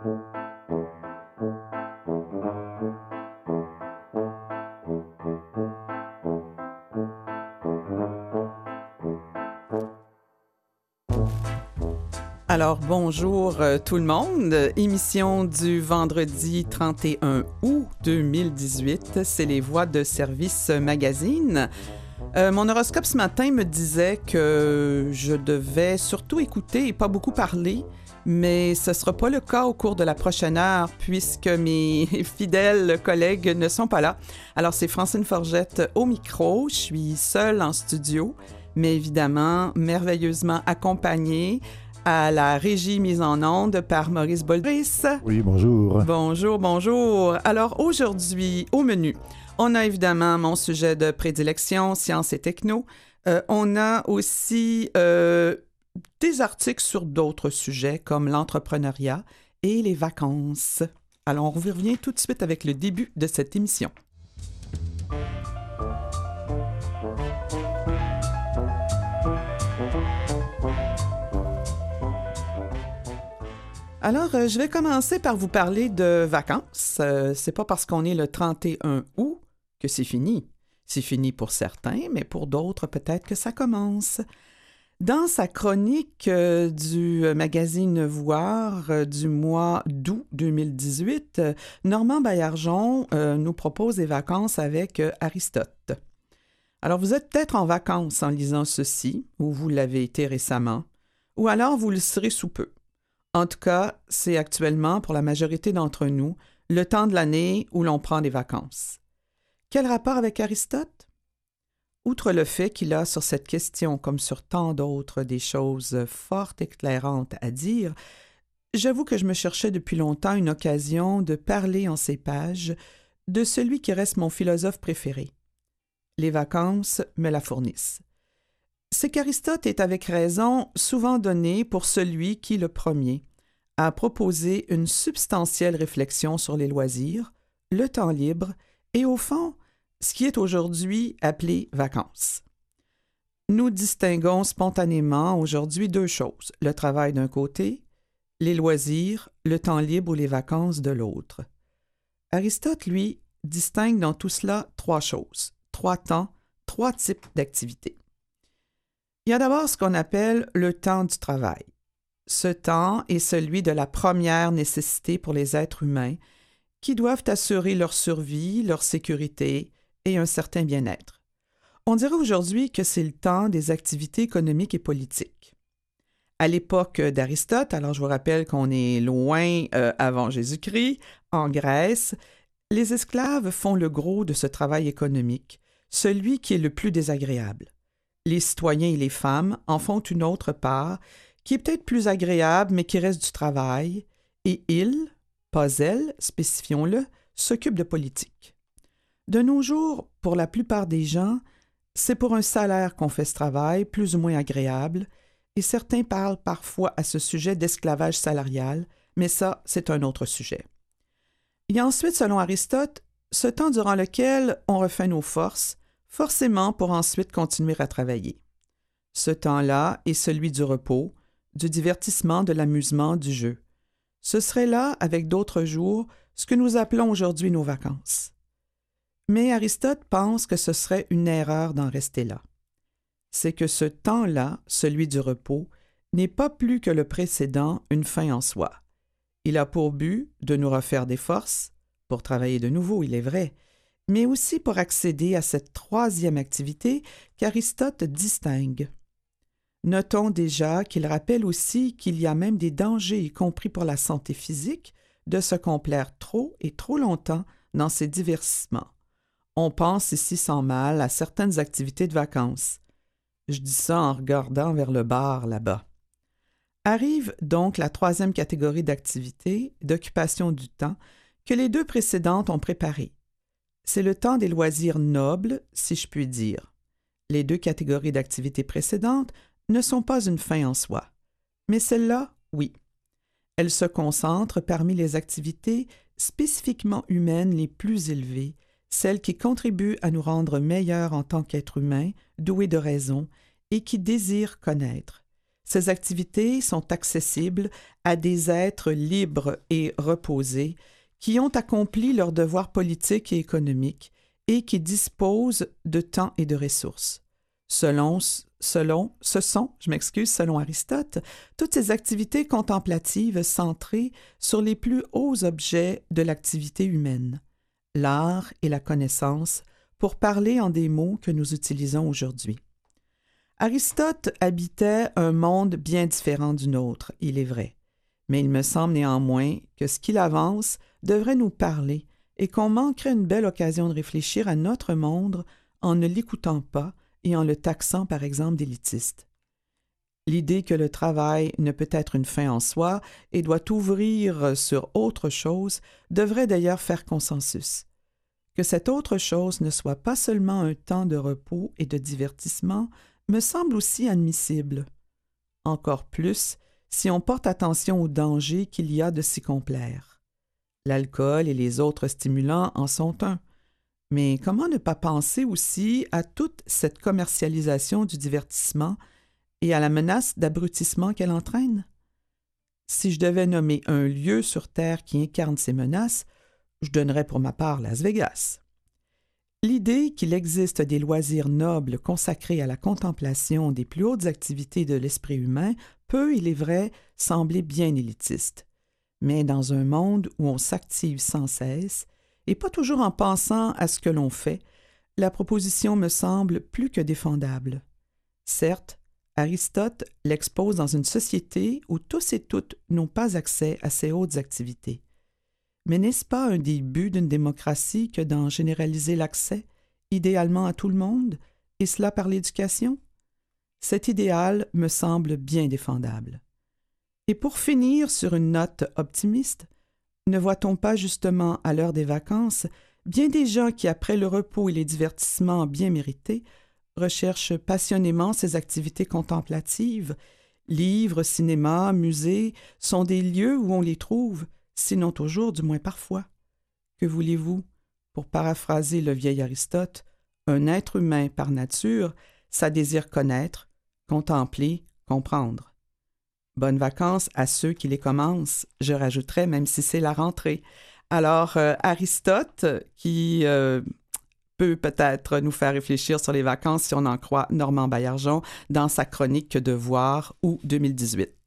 Alors, bonjour tout le monde. Émission du vendredi 31 août 2018. C'est les voix de Service Magazine. Mon horoscope ce matin me disait que je devais surtout écouter et pas beaucoup parler, mais ce ne sera pas le cas au cours de la prochaine heure puisque mes fidèles collègues ne sont pas là. Alors, c'est Francine Forgette au micro. Je suis seule en studio, mais évidemment merveilleusement accompagnée à la régie mise en onde par Maurice Boldris. Oui, bonjour. Bonjour, bonjour. Alors aujourd'hui, au menu, on a évidemment mon sujet de prédilection, sciences et techno. On a aussi des articles sur d'autres sujets comme l'entrepreneuriat et les vacances. Alors on revient tout de suite avec le début de cette émission. Alors, je vais commencer par vous parler de vacances. C'est pas parce qu'on est le 31 août que c'est fini. C'est fini pour certains, mais pour d'autres, peut-être que ça commence. Dans sa chronique du magazine Voir du mois d'août 2018, Normand Baillargeon nous propose des vacances avec Aristote. Alors, vous êtes peut-être en vacances en lisant ceci, ou vous l'avez été récemment, ou alors vous le serez sous peu. En tout cas, c'est actuellement, pour la majorité d'entre nous, le temps de l'année où l'on prend des vacances. Quel rapport avec Aristote? Outre le fait qu'il a sur cette question, comme sur tant d'autres, des choses fort éclairantes à dire, j'avoue que je me cherchais depuis longtemps une occasion de parler en ces pages de celui qui reste mon philosophe préféré. Les vacances me la fournissent. C'est qu'Aristote est avec raison souvent donné pour celui qui, le premier, a proposé une substantielle réflexion sur les loisirs, le temps libre et, au fond, ce qui est aujourd'hui appelé vacances. Nous distinguons spontanément aujourd'hui deux choses, le travail d'un côté, les loisirs, le temps libre ou les vacances de l'autre. Aristote, lui, distingue dans tout cela trois choses, trois temps, trois types d'activités. Il y a d'abord ce qu'on appelle le temps du travail. Ce temps est celui de la première nécessité pour les êtres humains qui doivent assurer leur survie, leur sécurité et un certain bien-être. On dirait aujourd'hui que c'est le temps des activités économiques et politiques. À l'époque d'Aristote, alors je vous rappelle qu'on est loin avant Jésus-Christ, en Grèce, les esclaves font le gros de ce travail économique, celui qui est le plus désagréable. Les citoyens et les femmes en font une autre part, qui est peut-être plus agréable, mais qui reste du travail, et ils, pas elles, spécifions-le, s'occupent de politique. De nos jours, pour la plupart des gens, c'est pour un salaire qu'on fait ce travail, plus ou moins agréable, et certains parlent parfois à ce sujet d'esclavage salarial, mais ça, c'est un autre sujet. Il y a ensuite, selon Aristote, ce temps durant lequel on refait nos forces, forcément pour ensuite continuer à travailler. Ce temps-là est celui du repos, du divertissement, de l'amusement, du jeu. Ce serait là, avec d'autres jours, ce que nous appelons aujourd'hui nos vacances. Mais Aristote pense que ce serait une erreur d'en rester là. C'est que ce temps-là, celui du repos, n'est pas plus que le précédent une fin en soi. Il a pour but de nous refaire des forces, pour travailler de nouveau, il est vrai, mais aussi pour accéder à cette troisième activité qu'Aristote distingue. Notons déjà qu'il rappelle aussi qu'il y a même des dangers, y compris pour la santé physique, de se complaire trop et trop longtemps dans ces divertissements. On pense ici sans mal à certaines activités de vacances. Je dis ça en regardant vers le bar là-bas. Arrive donc la troisième catégorie d'activités, d'occupation du temps, que les deux précédentes ont préparées. C'est le temps des loisirs nobles, si je puis dire. Les deux catégories d'activités précédentes ne sont pas une fin en soi. Mais celle-là, oui. Elle se concentre parmi les activités spécifiquement humaines les plus élevées, celles qui contribuent à nous rendre meilleurs en tant qu'êtres humains, doués de raison, et qui désirent connaître. Ces activités sont accessibles à des êtres libres et reposés qui ont accompli leurs devoirs politiques et économiques et qui disposent de temps et de ressources. Selon Aristote, toutes ces activités contemplatives centrées sur les plus hauts objets de l'activité humaine, l'art et la connaissance, pour parler en des mots que nous utilisons aujourd'hui. Aristote habitait un monde bien différent du nôtre, il est vrai, mais il me semble néanmoins que ce qu'il avance devrait nous parler et qu'on manquerait une belle occasion de réfléchir à notre monde en ne l'écoutant pas et en le taxant par exemple d'élitiste. L'idée que le travail ne peut être une fin en soi et doit ouvrir sur autre chose devrait d'ailleurs faire consensus. Que cette autre chose ne soit pas seulement un temps de repos et de divertissement me semble aussi admissible. Encore plus si on porte attention au danger qu'il y a de s'y complaire. L'alcool et les autres stimulants en sont un. Mais comment ne pas penser aussi à toute cette commercialisation du divertissement et à la menace d'abrutissement qu'elle entraîne? Si je devais nommer un lieu sur Terre qui incarne ces menaces, je donnerais pour ma part Las Vegas. L'idée qu'il existe des loisirs nobles consacrés à la contemplation des plus hautes activités de l'esprit humain peut, il est vrai, sembler bien élitiste. Mais dans un monde où on s'active sans cesse, et pas toujours en pensant à ce que l'on fait, la proposition me semble plus que défendable. Certes, Aristote l'expose dans une société où tous et toutes n'ont pas accès à ces hautes activités. Mais n'est-ce pas un des buts d'une démocratie que d'en généraliser l'accès, idéalement à tout le monde, et cela par l'éducation? Cet idéal me semble bien défendable. Et pour finir sur une note optimiste, ne voit-on pas justement à l'heure des vacances bien des gens qui, après le repos et les divertissements bien mérités, recherchent passionnément ces activités contemplatives? Livres, cinéma, musées sont des lieux où on les trouve, sinon toujours, du moins parfois. Que voulez-vous? Pour paraphraser le vieil Aristote, un être humain par nature, ça désire connaître, contempler, comprendre. Bonnes vacances à ceux qui les commencent, je rajouterais, même si c'est la rentrée. Alors, Aristote, qui peut peut-être nous faire réfléchir sur les vacances si on en croit Normand Baillargeon dans sa chronique Devoir août 2018.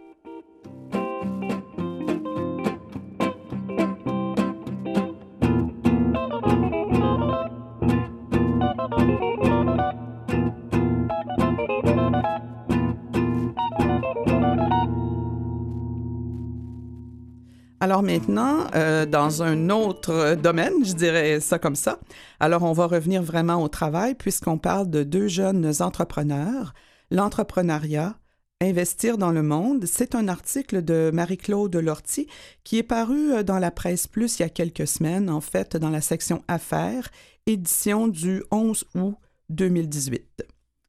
Alors maintenant, dans un autre domaine, je dirais ça comme ça, alors on va revenir vraiment au travail puisqu'on parle de deux jeunes entrepreneurs. L'entrepreneuriat, investir dans le monde, c'est un article de Marie-Claude Lortie qui est paru dans la Presse Plus il y a quelques semaines, en fait, dans la section Affaires, édition du 11 août 2018.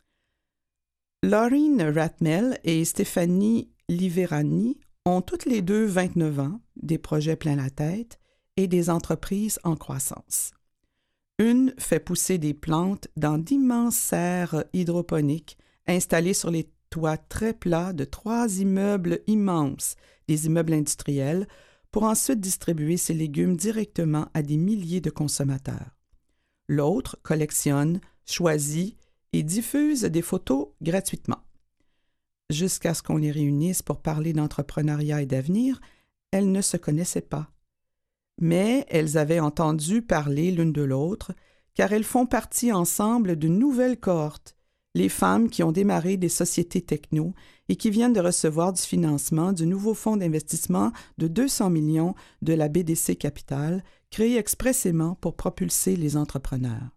Laureen Ratmel et Stéphanie Liverani ont toutes les deux 29 ans, des projets plein la tête et des entreprises en croissance. Une fait pousser des plantes dans d'immenses serres hydroponiques installées sur les toits très plats de 3 immeubles immenses, des immeubles industriels, pour ensuite distribuer ces légumes directement à des milliers de consommateurs. L'autre collectionne, choisit et diffuse des photos gratuitement. Jusqu'à ce qu'on les réunisse pour parler d'entrepreneuriat et d'avenir, elles ne se connaissaient pas. Mais elles avaient entendu parler l'une de l'autre, car elles font partie ensemble d'une nouvelle cohorte, les femmes qui ont démarré des sociétés techno et qui viennent de recevoir du financement du nouveau fonds d'investissement de 200 millions de la BDC Capital, créé expressément pour propulser les entrepreneurs.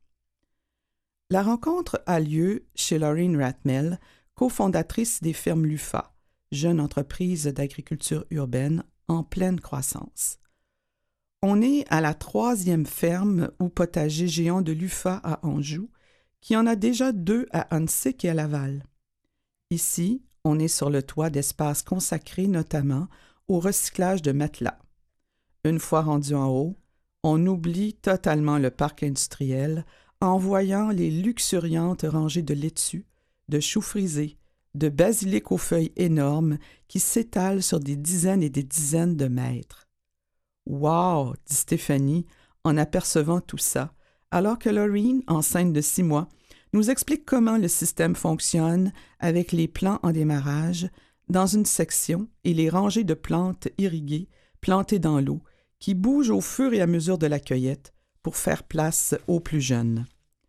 La rencontre a lieu chez Laureen Ratmel, cofondatrice des fermes LUFA, jeune entreprise d'agriculture urbaine en pleine croissance. On est à la 3e ferme ou potager géant de l'UFA à Anjou, qui en a déjà 2 à Huntsic et à Laval. Ici, on est sur le toit d'espaces consacrés notamment au recyclage de matelas. Une fois rendu en haut, on oublie totalement le parc industriel en voyant les luxuriantes rangées de laitues, de choux frisés, de basilic aux feuilles énormes qui s'étalent sur des dizaines et des dizaines de mètres. « Wow! » dit Stéphanie en apercevant tout ça, alors que Laureen, enceinte de 6 mois, nous explique comment le système fonctionne avec les plants en démarrage dans une section et les rangées de plantes irriguées, plantées dans l'eau, qui bougent au fur et à mesure de la cueillette pour faire place aux plus jeunes.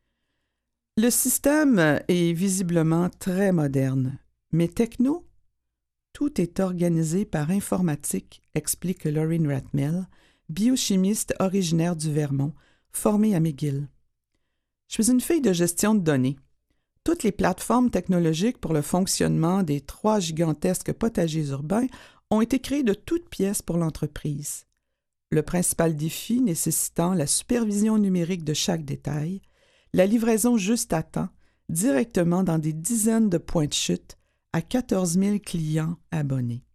Le système est visiblement très moderne, mais techno? Tout est organisé par informatique, explique Laureen Ratmill, biochimiste originaire du Vermont, formée à McGill. Je suis une fille de gestion de données. Toutes les plateformes technologiques pour le fonctionnement des 3 gigantesques potagers urbains ont été créées de toutes pièces pour l'entreprise. Le principal défi nécessitant la supervision numérique de chaque détail, la livraison juste à temps, directement dans des dizaines de points de chute à 14 000 clients abonnés.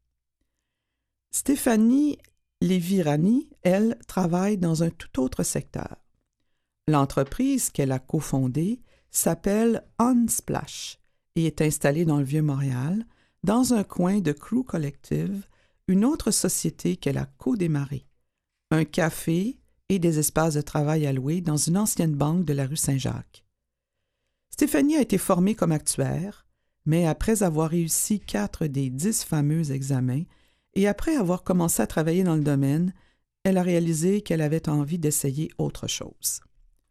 Stéphanie Lévirani, elle, travaille dans un tout autre secteur. L'entreprise qu'elle a cofondée s'appelle Unsplash et est installée dans le Vieux-Montréal, dans un coin de Crew Collective, une autre société qu'elle a co-démarrée. Un café et des espaces de travail alloués dans une ancienne banque de la rue Saint-Jacques. Stéphanie a été formée comme actuaire, mais après avoir réussi 4 des 10 fameux examens et après avoir commencé à travailler dans le domaine, elle a réalisé qu'elle avait envie d'essayer autre chose.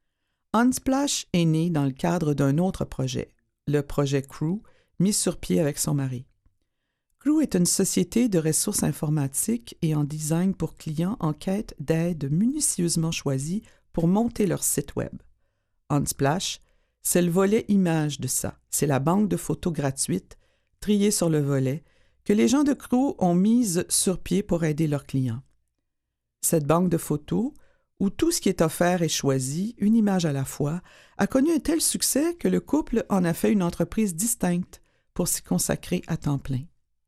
Unsplash est né dans le cadre d'un autre projet, le projet Crew, mis sur pied avec son mari. Crew est une société de ressources informatiques et en design pour clients en quête d'aide minutieusement choisies pour monter leur site web. Unsplash, c'est le volet image de ça. C'est la banque de photos gratuite, triée sur le volet, que les gens de Crew ont mise sur pied pour aider leurs clients. Cette banque de photos, où tout ce qui est offert est choisi, une image à la fois, a connu un tel succès que le couple en a fait une entreprise distincte pour s'y consacrer à temps plein.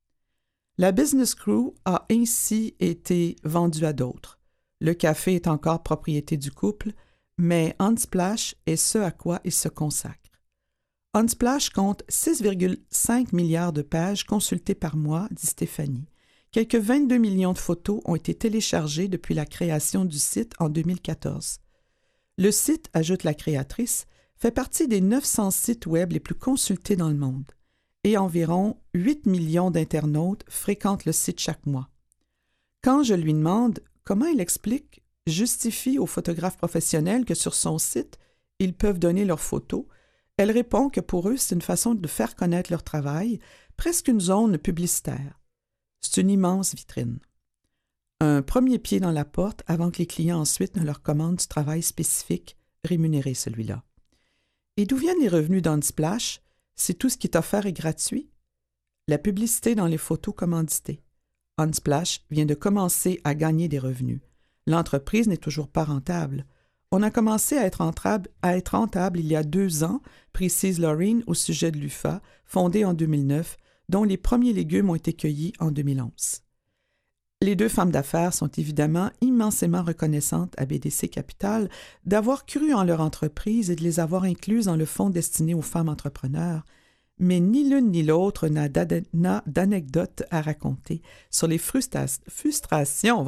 La Business Crew a ainsi été vendue à d'autres. Le café est encore propriété du couple, mais Unsplash est ce à quoi il se consacre. Unsplash compte 6,5 milliards de pages consultées par mois, dit Stéphanie. Quelques 22 millions de photos ont été téléchargées depuis la création du site en 2014. Le site, ajoute la créatrice, fait partie des 900 sites web les plus consultés dans le monde et environ 8 millions d'internautes fréquentent le site chaque mois. Quand je lui demande comment il explique, justifie aux photographes professionnels que sur son site, ils peuvent donner leurs photos, elle répond que pour eux, c'est une façon de faire connaître leur travail, presque une zone publicitaire. C'est une immense vitrine. Un premier pied dans la porte avant que les clients ensuite ne leur commandent du travail spécifique, rémunéré celui-là. Et d'où viennent les revenus d'Unsplash? C'est tout ce qui est offert et gratuit? La publicité dans les photos commanditées. Unsplash vient de commencer à gagner des revenus. L'entreprise n'est toujours pas rentable. On a commencé à être rentable il y a 2 ans, précise Laureen au sujet de l'UFA, fondée en 2009, dont les premiers légumes ont été cueillis en 2011. Les 2 femmes d'affaires sont évidemment immensément reconnaissantes à BDC Capital d'avoir cru en leur entreprise et de les avoir incluses dans le fonds destiné aux femmes entrepreneurs, mais ni l'une ni l'autre n'a d'anecdote à raconter sur les frustrations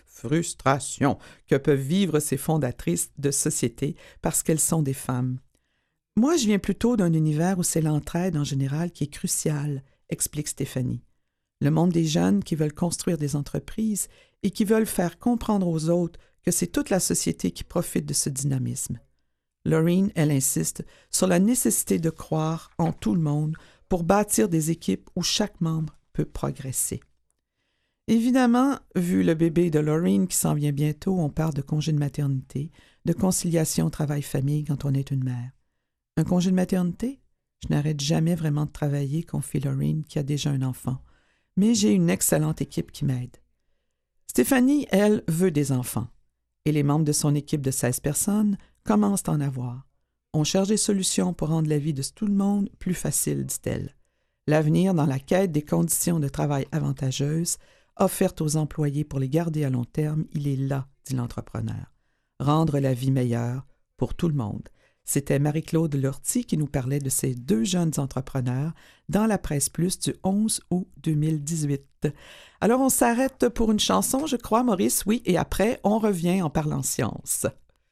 que peuvent vivre ces fondatrices de sociétés parce qu'elles sont des femmes. Moi, je viens plutôt d'un univers où c'est l'entraide en général qui est cruciale, explique Stéphanie. Le monde des jeunes qui veulent construire des entreprises et qui veulent faire comprendre aux autres que c'est toute la société qui profite de ce dynamisme. Laureen, elle insiste sur la nécessité de croire en tout le monde pour bâtir des équipes où chaque membre peut progresser. Évidemment, vu le bébé de Laureen qui s'en vient bientôt, on parle de congé de maternité, de conciliation travail-famille quand on est une mère. Un congé de maternité? Je n'arrête jamais vraiment de travailler, confie Laureen qui a déjà un enfant. Mais j'ai une excellente équipe qui m'aide. Stéphanie, elle, veut des enfants. Et les membres de son équipe de 16 personnes commencent à en avoir. On cherche des solutions pour rendre la vie de tout le monde plus facile, dit-elle. L'avenir dans la quête des conditions de travail avantageuses offertes aux employés pour les garder à long terme, il est là, dit l'entrepreneur. Rendre la vie meilleure pour tout le monde. C'était Marie-Claude Lortie qui nous parlait de ces deux jeunes entrepreneurs dans la Presse Plus du 11 août 2018. Alors, on s'arrête pour une chanson, je crois, Maurice, oui, et après, on revient en parlant science.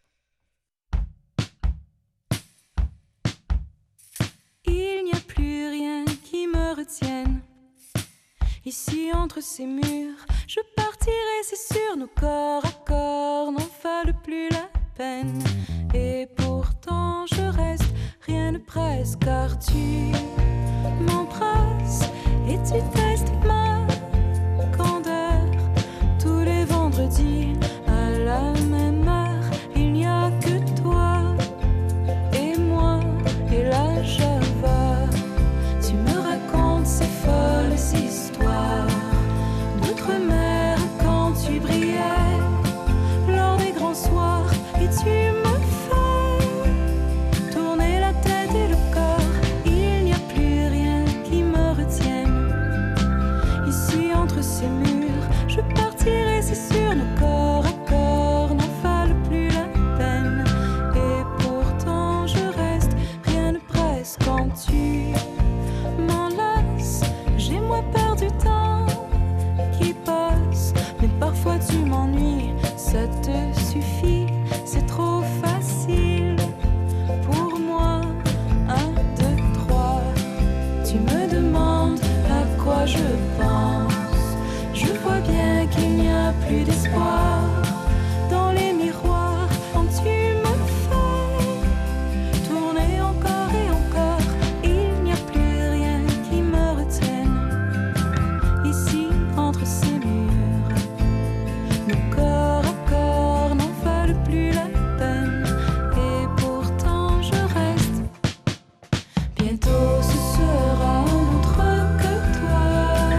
Il n'y a plus rien qui me retienne. Ici, entre ces murs, je partirai, c'est sûr, nos corps à corps n'en valent plus la peine. Et pourtant, je reste, rien ne presse, car tu m'embrasses et tu testes ma candeur. Tous les vendredis, à la même heure, il n'y a que toi et moi et la Java. Tu me racontes ces folles histoires d'outre-mer quand tu brillais lors des grands soirs, et tu me fais tourner la tête et le corps. Il n'y a plus rien qui me retienne. Ici entre ces murs, je partirai, c'est sûr, nos corps à corps n'en valent plus la peine. Et pourtant je reste, rien ne presse quand tu m'enlaces. J'ai moins peur du temps qui passe, mais parfois tu m'ennuies, ça te suffit, c'est trop facile pour moi. 1, 2, 3, tu me demandes à quoi je pense. Je vois bien qu'il n'y a plus d'espoir dans les miroirs quand tu me fais tourner encore et encore. Il n'y a plus rien qui me retienne. Ici, entre ces murs, nos corps à corps n'en valent plus la peine. Et pourtant je reste. Bientôt ce sera un autre que toi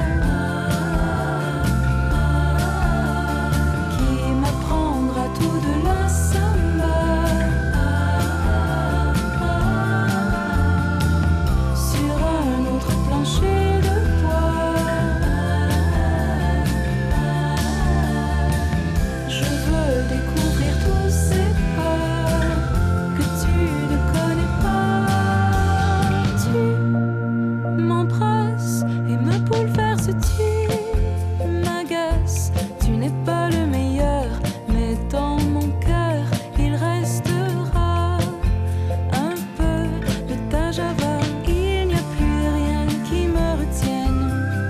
qui m'apprendra tout de la samba sur un autre plancher de bois. Je veux découvrir tous ces pas que tu ne connais pas. Tu m'embrasses et me bouleverses, tu m'agaces. Tu n'es pas le meilleur, mais dans mon cœur, il restera un peu de ta Java. Il n'y a plus rien qui me retienne.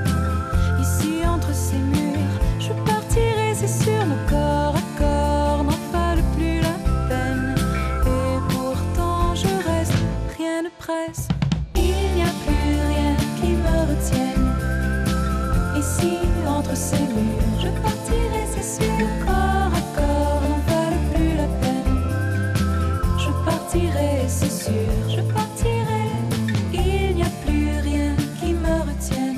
Ici, entre ces murs, je partirai, c'est sûr, nos corps à corps n'en valent plus la peine. Et pourtant, je reste, rien ne presse. Il n'y a plus rien qui me retienne. Ici, entre ces murs, je partirai, c'est sûr, nos corps à corps n'en valent plus la peine. Je partirai, c'est sûr, je partirai. Il n'y a plus rien qui me retienne.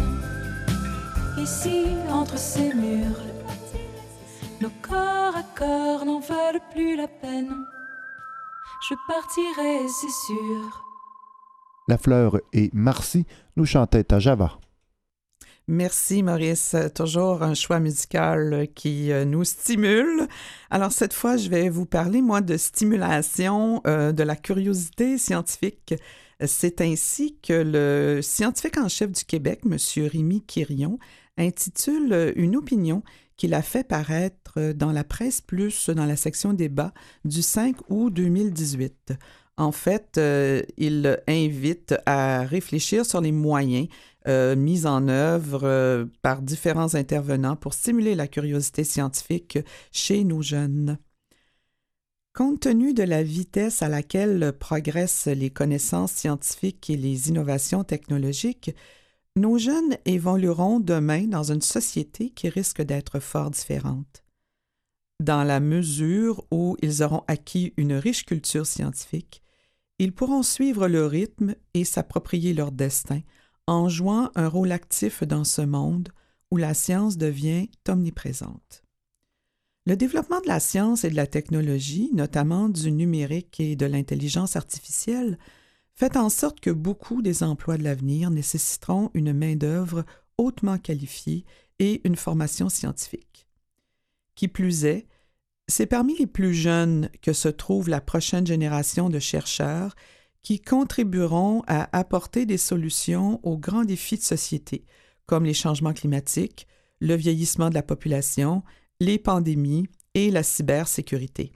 Ici, entre ces murs, nos corps à corps n'en valent plus la peine. Je partirai, c'est sûr. Lafleur et Marcy nous chantaient à Java. Merci Maurice, toujours un choix musical qui nous stimule. Alors cette fois, je vais vous parler, moi, de stimulation de la curiosité scientifique. C'est ainsi que le scientifique en chef du Québec, M. Rémi Quirion, intitule une opinion qu'il a fait paraître dans la Presse Plus, dans la section débat du 5 août 2018. En fait, il invite à réfléchir sur les moyens mis en œuvre par différents intervenants pour stimuler la curiosité scientifique chez nos jeunes. Compte tenu de la vitesse à laquelle progressent les connaissances scientifiques et les innovations technologiques, nos jeunes évolueront demain dans une société qui risque d'être fort différente. Dans la mesure où ils auront acquis une riche culture scientifique, ils pourront suivre le rythme et s'approprier leur destin en jouant un rôle actif dans ce monde où la science devient omniprésente. Le développement de la science et de la technologie, notamment du numérique et de l'intelligence artificielle, fait en sorte que beaucoup des emplois de l'avenir nécessiteront une main-d'œuvre hautement qualifiée et une formation scientifique. Qui plus est, C'est parmi les plus jeunes que se trouve la prochaine génération de chercheurs qui contribueront à apporter des solutions aux grands défis de société, comme les changements climatiques, le vieillissement de la population, les pandémies et la cybersécurité.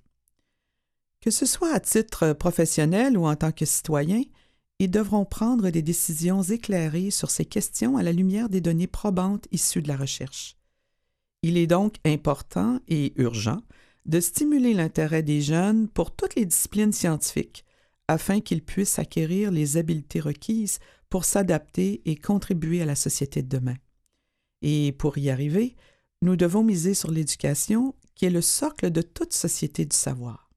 Que ce soit à titre professionnel ou en tant que citoyen, ils devront prendre des décisions éclairées sur ces questions à la lumière des données probantes issues de la recherche. Il est donc important et urgent de stimuler l'intérêt des jeunes pour toutes les disciplines scientifiques afin qu'ils puissent acquérir les habiletés requises pour s'adapter et contribuer à la société de demain. Et pour y arriver, nous devons miser sur l'éducation qui est le socle de toute société du savoir.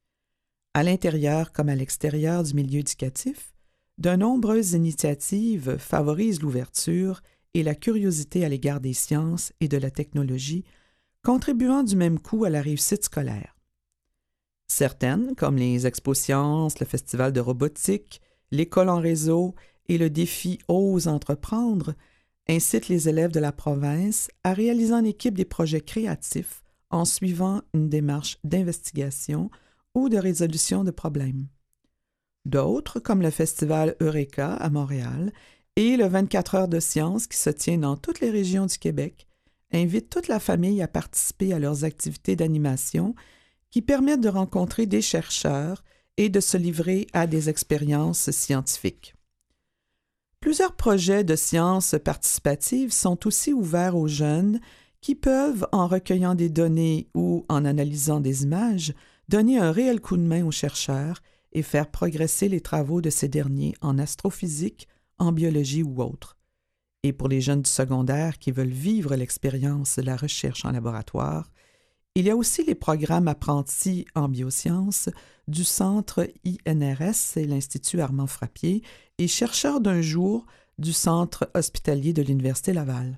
À l'intérieur comme à l'extérieur du milieu éducatif, de nombreuses initiatives favorisent l'ouverture et la curiosité à l'égard des sciences et de la technologie, contribuant du même coup à la réussite scolaire. Certaines, comme les Expos Sciences, le Festival de robotique, l'École en réseau et le défi Ose entreprendre, incitent les élèves de la province à réaliser en équipe des projets créatifs en suivant une démarche d'investigation ou de résolution de problèmes. D'autres, comme le Festival Eureka à Montréal et le 24 heures de sciences qui se tient dans toutes les régions du Québec, invitent toute la famille à participer à leurs activités d'animation qui permettent de rencontrer des chercheurs et de se livrer à des expériences scientifiques. Plusieurs projets de sciences participatives sont aussi ouverts aux jeunes qui peuvent, en recueillant des données ou en analysant des images, donner un réel coup de main aux chercheurs et faire progresser les travaux de ces derniers en astrophysique, en biologie ou autre. Et pour les jeunes du secondaire qui veulent vivre l'expérience de la recherche en laboratoire, il y a aussi les programmes apprentis en biosciences du Centre INRS, c'est l'Institut Armand Frappier, et chercheurs d'un jour du Centre hospitalier de l'Université Laval.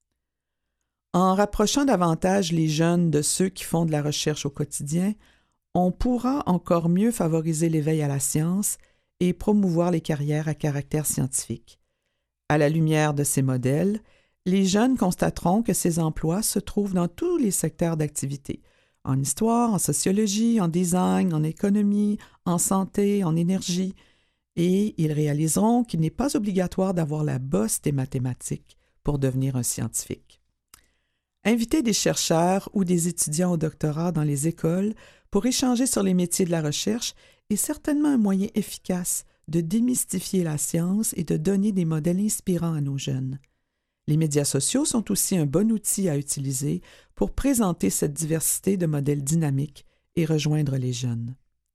En rapprochant davantage les jeunes de ceux qui font de la recherche au quotidien, on pourra encore mieux favoriser l'éveil à la science et promouvoir les carrières à caractère scientifique. À la lumière de ces modèles, les jeunes constateront que ces emplois se trouvent dans tous les secteurs d'activité, en histoire, en sociologie, en design, en économie, en santé, en énergie, et ils réaliseront qu'il n'est pas obligatoire d'avoir la bosse des mathématiques pour devenir un scientifique. Inviter des chercheurs ou des étudiants au doctorat dans les écoles pour échanger sur les métiers de la recherche est certainement un moyen efficace de démystifier la science et de donner des modèles inspirants à nos jeunes. Les médias sociaux sont aussi un bon outil à utiliser pour présenter cette diversité de modèles dynamiques et rejoindre les jeunes.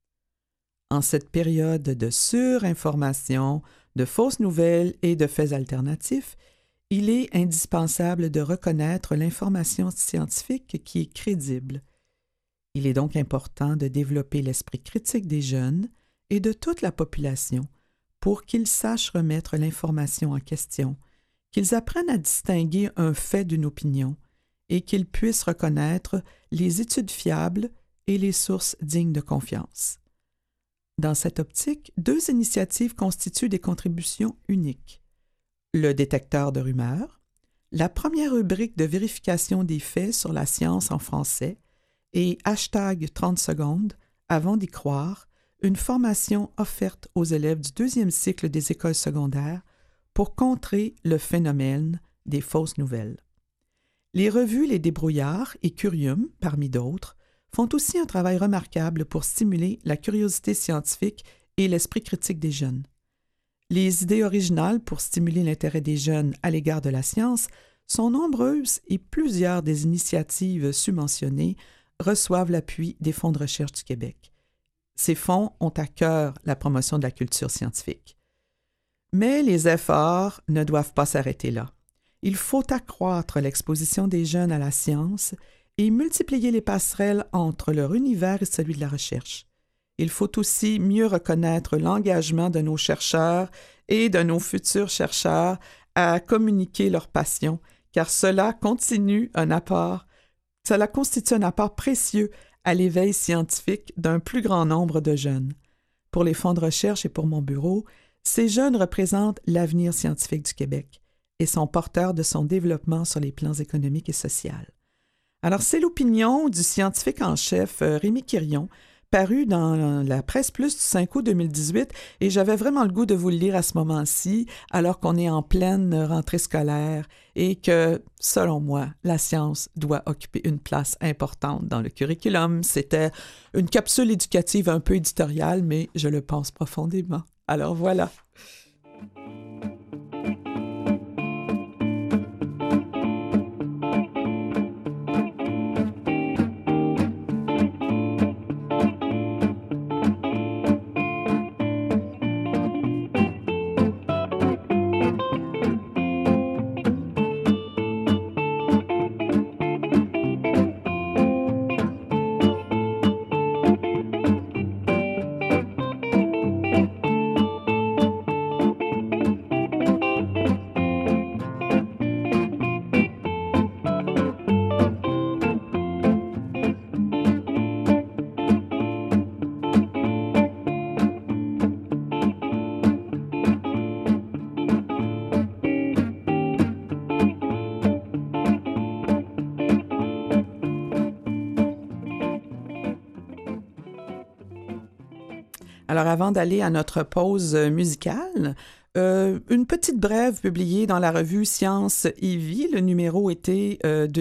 En cette période de surinformation, de fausses nouvelles et de faits alternatifs, il est indispensable de reconnaître l'information scientifique qui est crédible. Il est donc important de développer l'esprit critique des jeunes et de toute la population pour qu'ils sachent remettre l'information en question, qu'ils apprennent à distinguer un fait d'une opinion et qu'ils puissent reconnaître les études fiables et les sources dignes de confiance. Dans cette optique, 2 initiatives constituent des contributions uniques. Le détecteur de rumeurs, la première rubrique de vérification des faits sur la science en français et #30 secondes avant d'y croire, une formation offerte aux élèves du 2e cycle des écoles secondaires pour contrer le phénomène des fausses nouvelles. Les revues Les Débrouillards et Curium, parmi d'autres, font aussi un travail remarquable pour stimuler la curiosité scientifique et l'esprit critique des jeunes. Les idées originales pour stimuler l'intérêt des jeunes à l'égard de la science sont nombreuses et plusieurs des initiatives subventionnées reçoivent l'appui des fonds de recherche du Québec. Ces fonds ont à cœur la promotion de la culture scientifique. Mais les efforts ne doivent pas s'arrêter là. Il faut accroître l'exposition des jeunes à la science et multiplier les passerelles entre leur univers et celui de la recherche. Il faut aussi mieux reconnaître l'engagement de nos chercheurs et de nos futurs chercheurs à communiquer leur passion, car cela constitue un apport précieux à l'éveil scientifique d'un plus grand nombre de jeunes. Pour les fonds de recherche et pour mon bureau, ces jeunes représentent l'avenir scientifique du Québec et sont porteurs de son développement sur les plans économiques et sociaux. Alors, c'est l'opinion du scientifique en chef Rémi Quirion, paru dans la Presse Plus du 5 août 2018, et j'avais vraiment le goût de vous le lire à ce moment-ci, alors qu'on est en pleine rentrée scolaire et que, selon moi, la science doit occuper une place importante dans le curriculum. C'était une capsule éducative un peu éditoriale, mais je le pense profondément. Alors voilà. Alors, avant d'aller à notre pause musicale, une petite brève publiée dans la revue Science et Vie. Le numéro était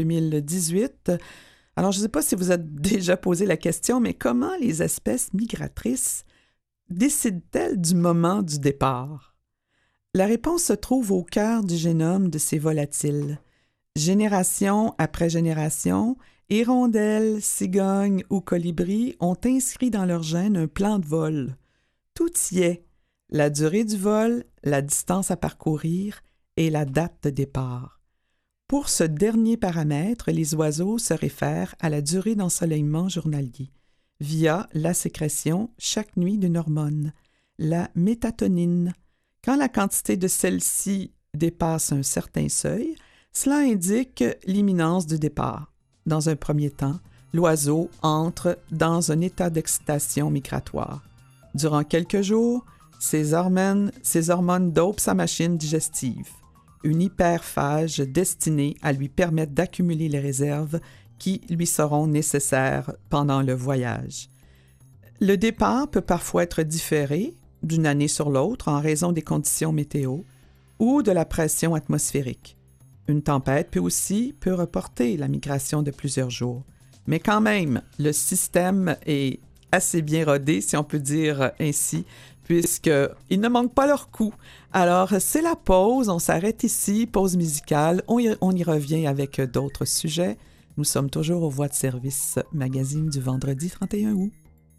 2018. Alors, je ne sais pas si vous êtes déjà posé la question, mais comment les espèces migratrices décident-elles du moment du départ? La réponse se trouve au cœur du génome de ces volatiles. Génération après génération, hirondelles, cigognes ou colibris ont inscrit dans leur gène un plan de vol. Tout y est, la durée du vol, la distance à parcourir et la date de départ. Pour ce dernier paramètre, les oiseaux se réfèrent à la durée d'ensoleillement journalier, via la sécrétion chaque nuit d'une hormone, la métatonine. Quand la quantité de celle-ci dépasse un certain seuil, cela indique l'imminence du départ. Dans un premier temps, l'oiseau entre dans un état d'excitation migratoire. Durant quelques jours, ces hormones dopent sa machine digestive, une hyperphage destinée à lui permettre d'accumuler les réserves qui lui seront nécessaires pendant le voyage. Le départ peut parfois être différé d'une année sur l'autre en raison des conditions météo ou de la pression atmosphérique. Une tempête peut reporter la migration de plusieurs jours. Mais quand même, le système est assez bien rodé, si on peut dire ainsi, puisqu'ils ne manquent pas leur coup. Alors, c'est la pause, on s'arrête ici, pause musicale, on y revient avec d'autres sujets. Nous sommes toujours aux Voix de service, magazine du vendredi 31 août.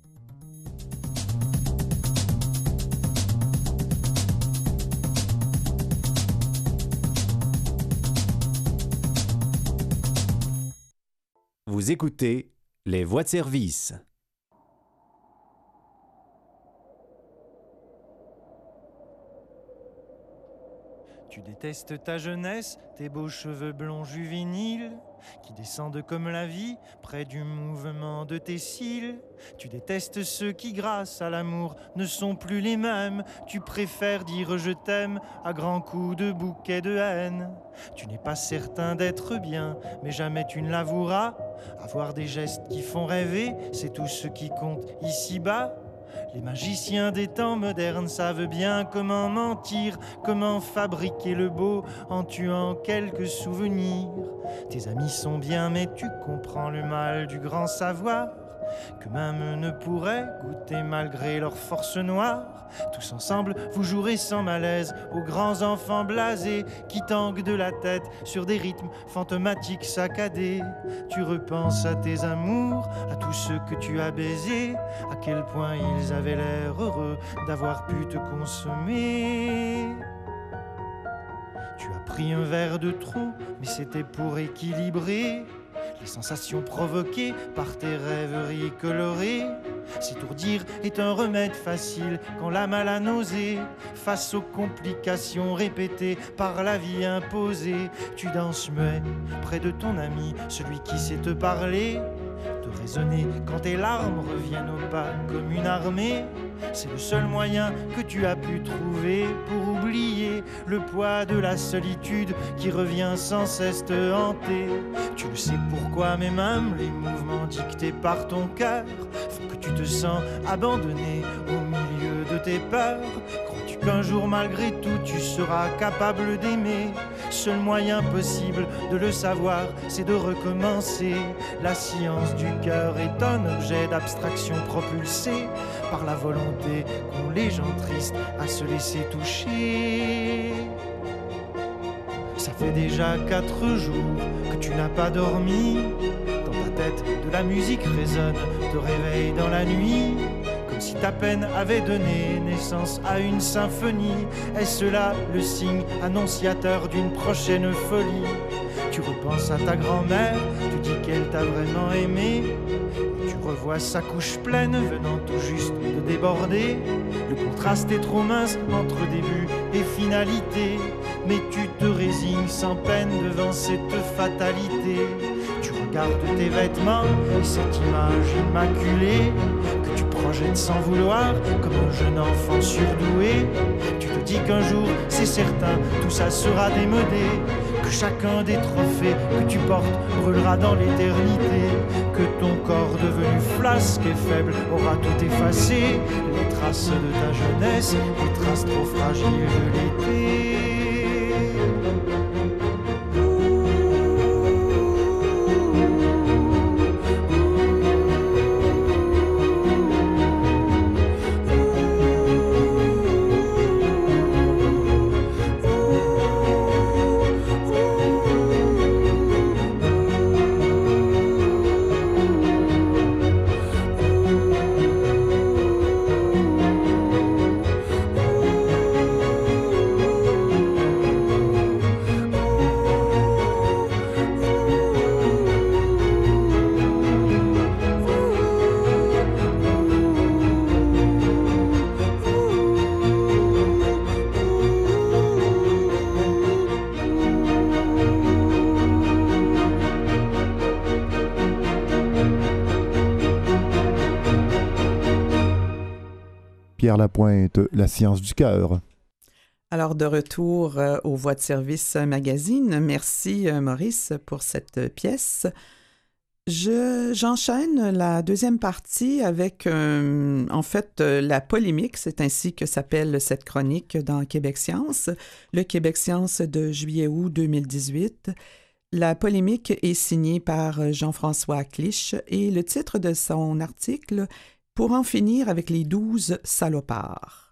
Vous écoutez les Voix de service. Tu détestes ta jeunesse, tes beaux cheveux blonds juvéniles, qui descendent comme la vie, près du mouvement de tes cils. Tu détestes ceux qui, grâce à l'amour, ne sont plus les mêmes. Tu préfères dire je t'aime à grands coups de bouquet de haine. Tu n'es pas certain d'être bien, mais jamais tu ne l'avoueras. Avoir des gestes qui font rêver, c'est tout ce qui compte ici-bas. Les magiciens des temps modernes savent bien comment mentir, comment fabriquer le beau en tuant quelques souvenirs. Tes amis sont bien, mais tu comprends le mal du grand savoir, que même ne pourraient goûter malgré leur force noire. Tous ensemble, vous jouerez sans malaise aux grands enfants blasés qui tanguent de la tête sur des rythmes fantomatiques saccadés. Tu repenses à tes amours, à tous ceux que tu as baisés, à quel point ils avaient l'air heureux d'avoir pu te consommer. Tu as pris un verre de trop, mais c'était pour équilibrer les sensations provoquées par tes rêveries colorées. S'étourdir est un remède facile quand l'âme a la nausée. Face aux complications répétées par la vie imposée, tu danses muet près de ton ami, celui qui sait te parler, te peut résonner quand tes larmes reviennent au pas comme une armée. C'est le seul moyen que tu as pu trouver pour oublier le poids de la solitude qui revient sans cesse te hanter. Tu le sais pourquoi, mais même les mouvements dictés par ton cœur font que tu te sens abandonné au milieu de tes peurs. Crois-tu qu'un jour malgré tout tu seras capable d'aimer? Seul moyen possible de le savoir, c'est de recommencer. La science du cœur est un objet d'abstraction propulsé par la volonté qu'ont les gens tristes à se laisser toucher. Ça fait déjà 4 jours que tu n'as pas dormi. Dans ta tête, de la musique résonne, te réveille dans la nuit, comme si ta peine avait donné naissance à une symphonie. Est-ce là le signe annonciateur d'une prochaine folie? Tu repenses à ta grand-mère, tu dis qu'elle t'a vraiment aimé. Tu revois sa couche pleine venant tout juste de déborder. Le contraste est trop mince entre début et finalité, mais tu te résignes sans peine devant cette fatalité. Tu regardes tes vêtements et cette image immaculée que tu projettes sans vouloir comme un jeune enfant surdoué. Tu te dis qu'un jour, c'est certain, tout ça sera démodé, que chacun des trophées que tu portes brûlera dans l'éternité, que ton corps devenu flasque et faible aura tout effacé, les traces de ta jeunesse, les traces trop fragiles de l'été. Pierre Lapointe, La science du cœur. Alors, de retour aux Voix de service magazine. Merci, Maurice, pour cette pièce. J'enchaîne la deuxième partie avec, la polémique. C'est ainsi que s'appelle cette chronique dans Québec Science. Le Québec Science de juillet-août 2018. La polémique est signée par Jean-François Clich et le titre de son article « Pour en finir avec les 12 salopards ».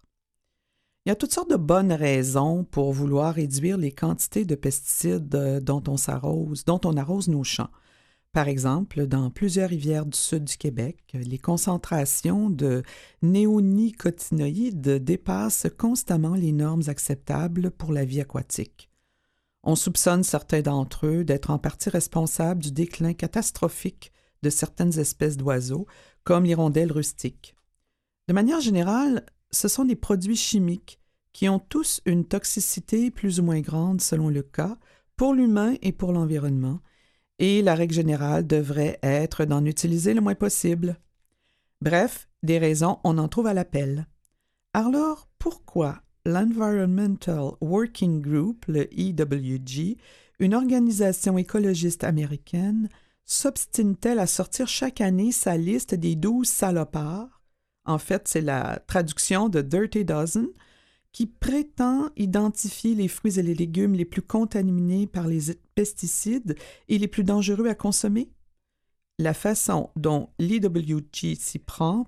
Il y a toutes sortes de bonnes raisons pour vouloir réduire les quantités de pesticides dont on arrose nos champs. Par exemple, dans plusieurs rivières du sud du Québec, les concentrations de néonicotinoïdes dépassent constamment les normes acceptables pour la vie aquatique. On soupçonne certains d'entre eux d'être en partie responsables du déclin catastrophique de certaines espèces d'oiseaux, comme l'hirondelle rustique. De manière générale, ce sont des produits chimiques qui ont tous une toxicité plus ou moins grande selon le cas, pour l'humain et pour l'environnement, et la règle générale devrait être d'en utiliser le moins possible. Bref, des raisons, on en trouve à l'appel. Alors, pourquoi l'Environmental Working Group, le EWG, une organisation écologiste américaine, s'obstine-t-elle à sortir chaque année sa liste des 12 salopards? En fait, c'est la traduction de Dirty Dozen, qui prétend identifier les fruits et les légumes les plus contaminés par les pesticides et les plus dangereux à consommer. La façon dont l'EWG s'y prend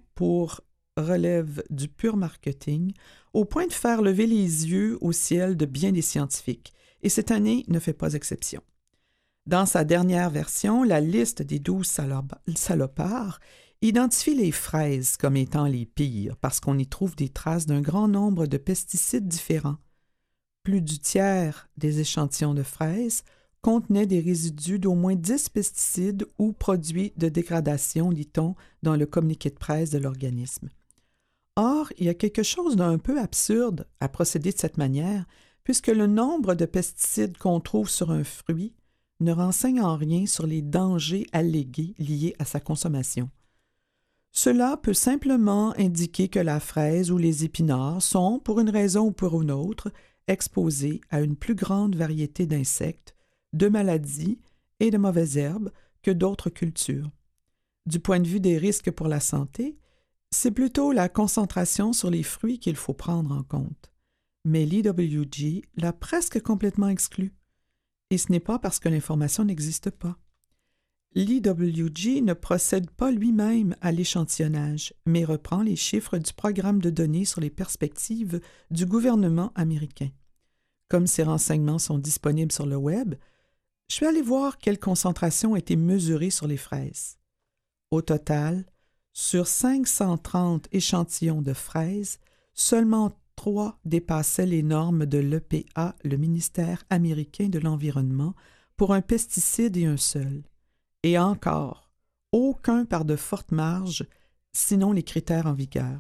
relève du pur marketing, au point de faire lever les yeux au ciel de bien des scientifiques, et cette année ne fait pas exception. Dans sa dernière version, la liste des 12 salopards identifie les fraises comme étant les pires parce qu'on y trouve des traces d'un grand nombre de pesticides différents. Plus du tiers des échantillons de fraises contenaient des résidus d'au moins 10 pesticides ou produits de dégradation, lit-on dans le communiqué de presse de l'organisme. Or, il y a quelque chose d'un peu absurde à procéder de cette manière, puisque le nombre de pesticides qu'on trouve sur un fruit ne renseigne en rien sur les dangers allégués liés à sa consommation. Cela peut simplement indiquer que la fraise ou les épinards sont, pour une raison ou pour une autre, exposés à une plus grande variété d'insectes, de maladies et de mauvaises herbes que d'autres cultures. Du point de vue des risques pour la santé, c'est plutôt la concentration sur les fruits qu'il faut prendre en compte. Mais l'EWG l'a presque complètement exclu. Et ce n'est pas parce que l'information n'existe pas. L'EWG ne procède pas lui-même à l'échantillonnage, mais reprend les chiffres du programme de données sur les perspectives du gouvernement américain. Comme ces renseignements sont disponibles sur le web, je suis allé voir quelle concentration a été mesurée sur les fraises. Au total, sur 530 échantillons de fraises, seulement 3 dépassaient les normes de l'EPA, le ministère américain de l'Environnement, pour un pesticide et un seul. Et encore, aucun par de fortes marges, selon les critères en vigueur.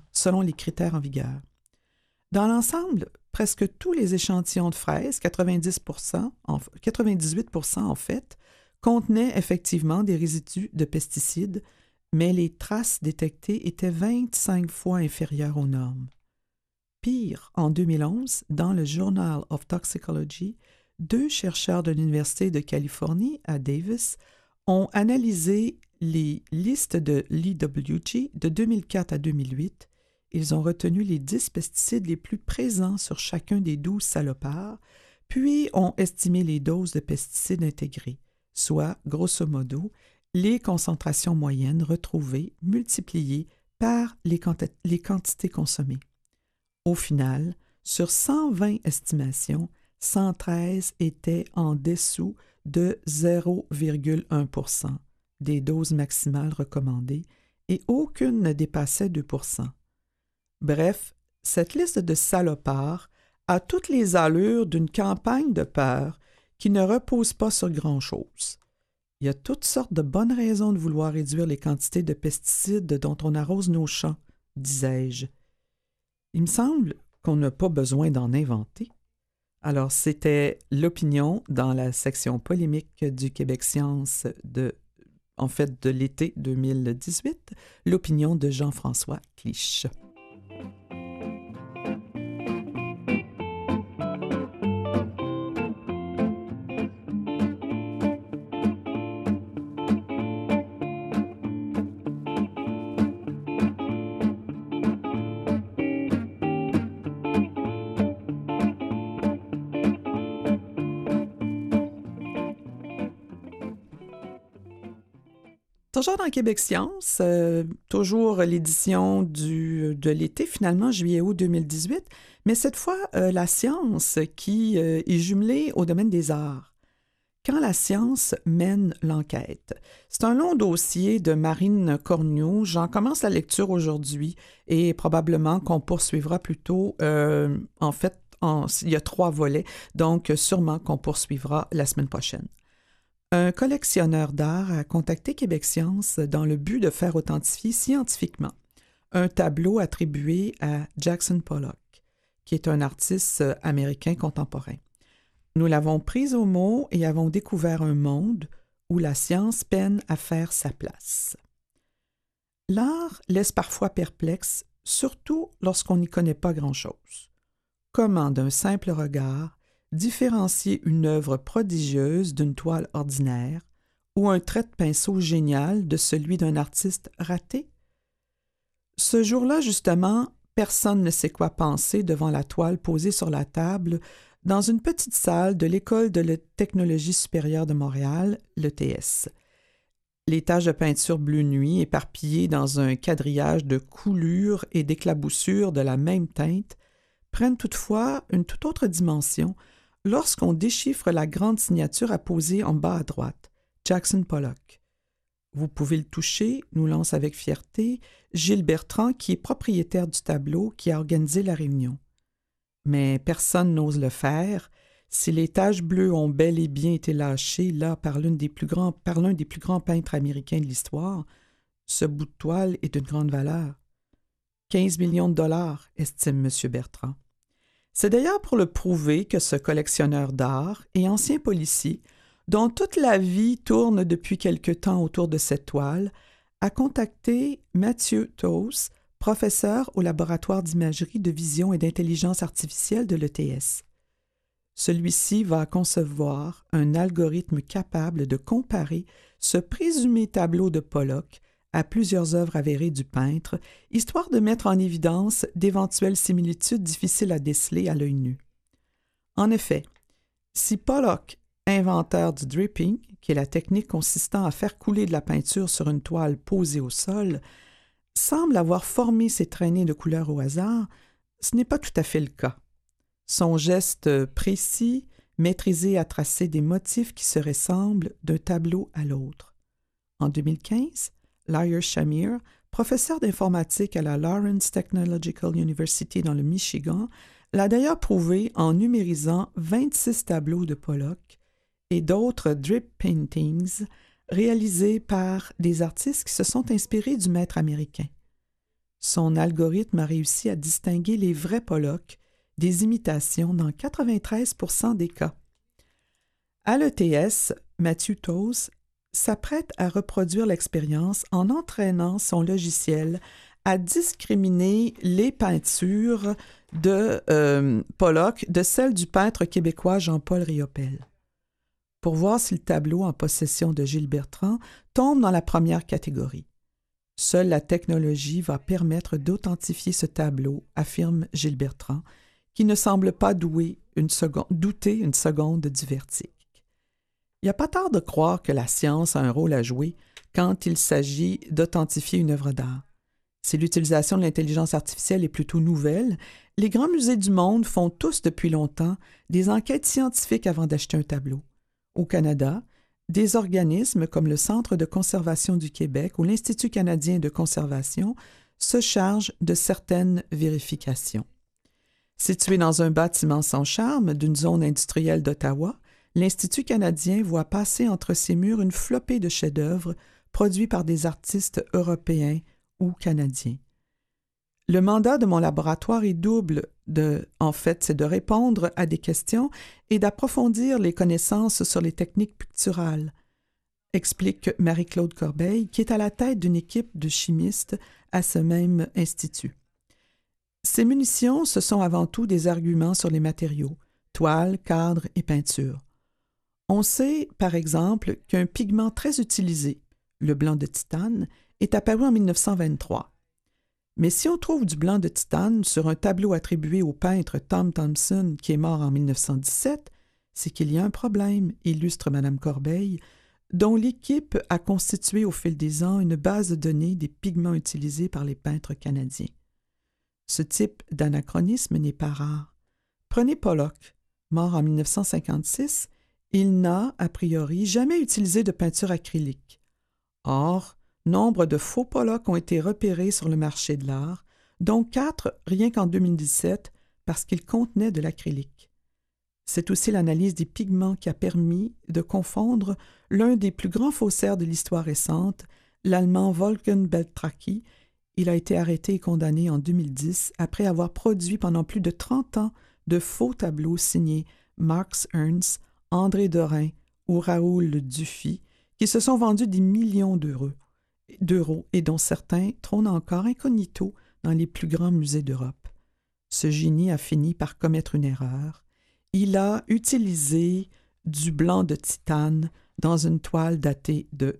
Dans l'ensemble, presque tous les échantillons de fraises, 98% en fait, contenaient effectivement des résidus de pesticides, mais les traces détectées étaient 25 fois inférieures aux normes. Pire, en 2011, dans le Journal of Toxicology, 2 chercheurs de l'Université de Californie à Davis ont analysé les listes de l'EWG de 2004 à 2008. Ils ont retenu les 10 pesticides les plus présents sur chacun des 12 salopards, puis ont estimé les doses de pesticides intégrés, soit, grosso modo, les concentrations moyennes retrouvées multipliées par les quantités consommées. Au final, sur 120 estimations, 113 étaient en dessous de 0,1% des doses maximales recommandées et aucune ne dépassait 2%. Bref, cette liste de salopards a toutes les allures d'une campagne de peur qui ne repose pas sur grand-chose. Il y a toutes sortes de bonnes raisons de vouloir réduire les quantités de pesticides dont on arrose nos champs, disais-je. Il me semble qu'on n'a pas besoin d'en inventer. Alors, c'était l'opinion dans la section polémique du Québec Science de l'été 2018, l'opinion de Jean-François Clich. Toujours dans Québec Science, toujours l'édition de l'été, finalement, juillet-août 2018, mais cette fois, la science qui est jumelée au domaine des arts. Quand la science mène l'enquête. C'est un long dossier de Marine Corneau. J'en commence la lecture aujourd'hui et probablement qu'on poursuivra plus tôt. Il y a 3 volets, donc sûrement qu'on poursuivra la semaine prochaine. Un collectionneur d'art a contacté Québec Science dans le but de faire authentifier scientifiquement un tableau attribué à Jackson Pollock, qui est un artiste américain contemporain. Nous l'avons pris au mot et avons découvert un monde où la science peine à faire sa place. L'art laisse parfois perplexe, surtout lorsqu'on n'y connaît pas grand-chose. Comment, d'un simple regard, différencier une œuvre prodigieuse d'une toile ordinaire ou un trait de pinceau génial de celui d'un artiste raté? Ce jour-là, justement, personne ne sait quoi penser devant la toile posée sur la table dans une petite salle de l'École de la technologie supérieure de Montréal, l'ETS. Les taches de peinture bleu nuit éparpillées dans un quadrillage de coulures et d'éclaboussures de la même teinte prennent toutefois une toute autre dimension lorsqu'on déchiffre la grande signature apposée en bas à droite, Jackson Pollock. Vous pouvez le toucher, nous lance avec fierté Gilles Bertrand, qui est propriétaire du tableau qui a organisé la réunion. Mais personne n'ose le faire. Si les taches bleues ont bel et bien été lâchées là par l'un des plus grands peintres américains de l'histoire, ce bout de toile est d'une grande valeur. 15 millions de dollars, estime M. Bertrand. C'est d'ailleurs pour le prouver que ce collectionneur d'art et ancien policier dont toute la vie tourne depuis quelque temps autour de cette toile, a contacté Matthew Towes, professeur au laboratoire d'imagerie de vision et d'intelligence artificielle de l'ETS. Celui-ci va concevoir un algorithme capable de comparer ce présumé tableau de Pollock à plusieurs œuvres avérées du peintre, histoire de mettre en évidence d'éventuelles similitudes difficiles à déceler à l'œil nu. En effet, si Pollock, inventeur du dripping, qui est la technique consistant à faire couler de la peinture sur une toile posée au sol, semble avoir formé ces traînées de couleurs au hasard, ce n'est pas tout à fait le cas. Son geste précis, maîtrisé à tracer des motifs qui se ressemblent d'un tableau à l'autre. En 2015, Lyer Shamir, professeur d'informatique à la Lawrence Technological University dans le Michigan, l'a d'ailleurs prouvé en numérisant 26 tableaux de Pollock et d'autres drip paintings réalisés par des artistes qui se sont inspirés du maître américain. Son algorithme a réussi à distinguer les vrais Pollock des imitations dans 93% des cas. À l'ETS, Matthew Towes s'apprête à reproduire l'expérience en entraînant son logiciel à discriminer les peintures de Pollock de celles du peintre québécois Jean-Paul Riopelle, pour voir si le tableau en possession de Gilles Bertrand tombe dans la première catégorie. Seule la technologie va permettre d'authentifier ce tableau, affirme Gilles Bertrand, qui ne semble pas douter une seconde du vertige. Il n'y a pas tard de croire que la science a un rôle à jouer quand il s'agit d'authentifier une œuvre d'art. Si l'utilisation de l'intelligence artificielle est plutôt nouvelle, les grands musées du monde font tous depuis longtemps des enquêtes scientifiques avant d'acheter un tableau. Au Canada, des organismes comme le Centre de conservation du Québec ou l'Institut canadien de conservation se chargent de certaines vérifications. Situé dans un bâtiment sans charme d'une zone industrielle d'Ottawa, l'Institut canadien voit passer entre ses murs une flopée de chefs-d'œuvre produits par des artistes européens ou canadiens. Le mandat de mon laboratoire est double. C'est de répondre à des questions et d'approfondir les connaissances sur les techniques picturales, explique Marie-Claude Corbeil, qui est à la tête d'une équipe de chimistes à ce même institut. Ces munitions, ce sont avant tout des arguments sur les matériaux, toiles, cadres et peintures. On sait, par exemple, qu'un pigment très utilisé, le blanc de titane, est apparu en 1923. Mais si on trouve du blanc de titane sur un tableau attribué au peintre Tom Thomson qui est mort en 1917, c'est qu'il y a un problème, illustre Mme Corbeil, dont l'équipe a constitué au fil des ans une base de données des pigments utilisés par les peintres canadiens. Ce type d'anachronisme n'est pas rare. Prenez Pollock, mort en 1956, il n'a, a priori, jamais utilisé de peinture acrylique. Or, nombre de faux Pollock ont été repérés sur le marché de l'art, dont 4 rien qu'en 2017 parce qu'ils contenaient de l'acrylique. C'est aussi l'analyse des pigments qui a permis de confondre l'un des plus grands faussaires de l'histoire récente, l'Allemand Wolfgang Beltraki. Il a été arrêté et condamné en 2010 après avoir produit pendant plus de 30 ans de faux tableaux signés Marx Ernst, André Derain ou Raoul Dufy, qui se sont vendus des millions d'euros et dont certains trônent encore incognito dans les plus grands musées d'Europe. Ce génie a fini par commettre une erreur. Il a utilisé du blanc de titane dans une toile datée de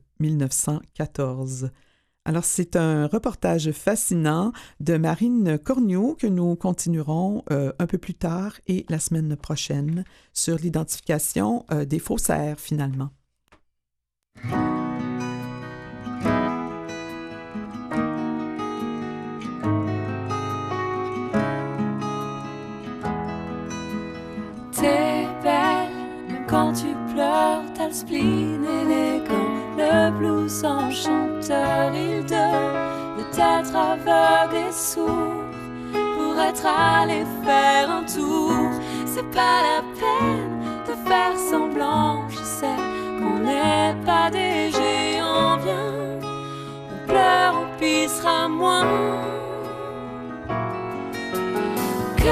1914. Alors, c'est un reportage fascinant de Marine Corniot que nous continuerons un peu plus tard et la semaine prochaine sur l'identification des faussaires, finalement. T'es belle, même quand tu pleures, t'as le spleen élégant, le blues enchanteur, il donne d'être aveugle et sourd pour être allé faire un tour. C'est pas la peine de faire semblant, je sais qu'on n'est pas des géants, viens, on pleure, on pissera moins.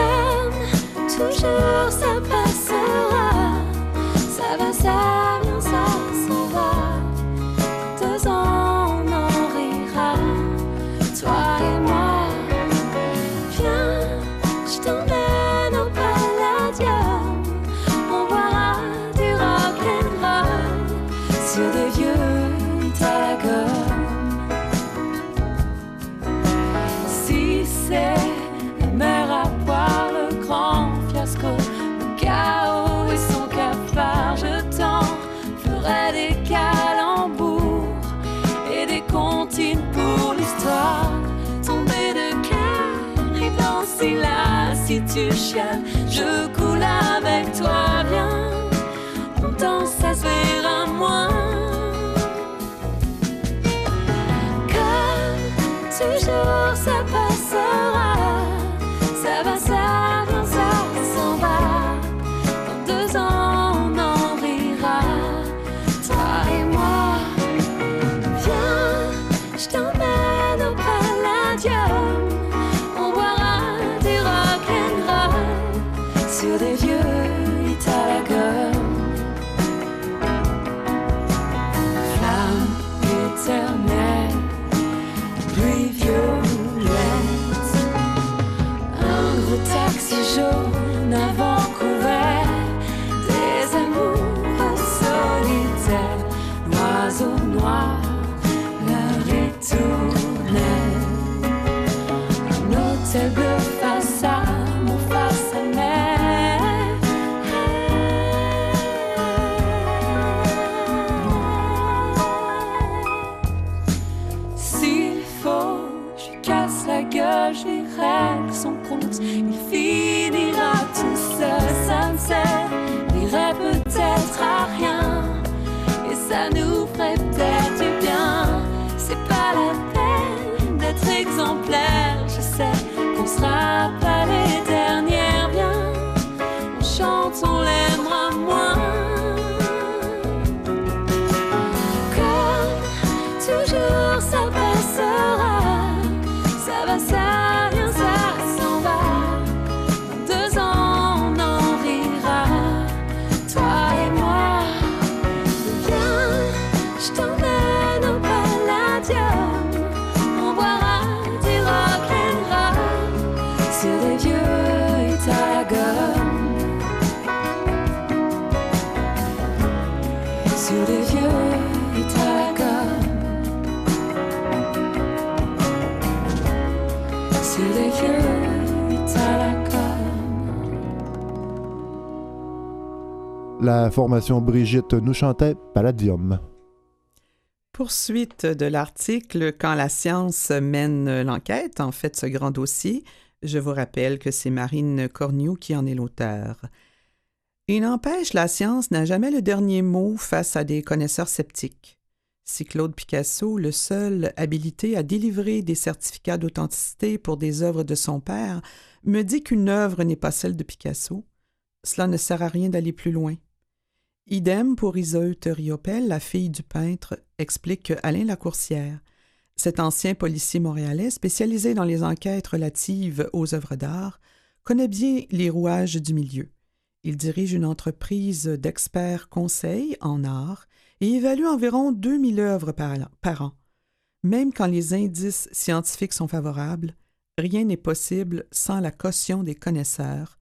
Comme toujours ça passera, ça va, ça vient, assis là, si tu chiales, je coule avec toi, viens. On danse, ça se verra moins. Comme toujours, ça passera. Ça va, ça vient, ça s'en va. Dans 2 ans, on en rira. Toi et moi, viens, je t'emmène au Palladium. On boira du rock'n'roll sur des vieux Italagum. Éternel, pluie violette, un gros taxi jaune à Vancouver, des amoureux solitaires, l'oiseau noir, leur étournelle, un hôtel bleu face à mon face à mer. Je lui règle son compte, il finira tout seul, ça ne servirait peut-être à rien, et ça nous ferait peut-être du bien. C'est pas la peine d'être exemplaire, je sais qu'on sera pas les dernières, bien, on chante, on l'aimera moins. Comme toujours, ça passera. Ça vient, ça s'en va. Dans 2 ans, on en rira. Toi et moi, viens, je t'emmène au Palladium. On boira du rock'n'roll sur des vieux Italagum. Sur des vieux Italagum. La formation Brigitte nous chantait Palladium. Poursuite de l'article « Quand la science mène l'enquête », en fait, ce grand dossier. Je vous rappelle que c'est Marine Cornioux qui en est l'auteur. Il n'empêche, la science n'a jamais le dernier mot face à des connaisseurs sceptiques. Si Claude Picasso, le seul habilité à délivrer des certificats d'authenticité pour des œuvres de son père, me dit qu'une œuvre n'est pas celle de Picasso, cela ne sert à rien d'aller plus loin. Idem pour Iseult Riopelle, la fille du peintre, explique que Alain Lacourcière, cet ancien policier montréalais spécialisé dans les enquêtes relatives aux œuvres d'art, connaît bien les rouages du milieu. Il dirige une entreprise d'experts conseils en art et évalue environ 2000 œuvres par an. Même quand les indices scientifiques sont favorables, rien n'est possible sans la caution des connaisseurs,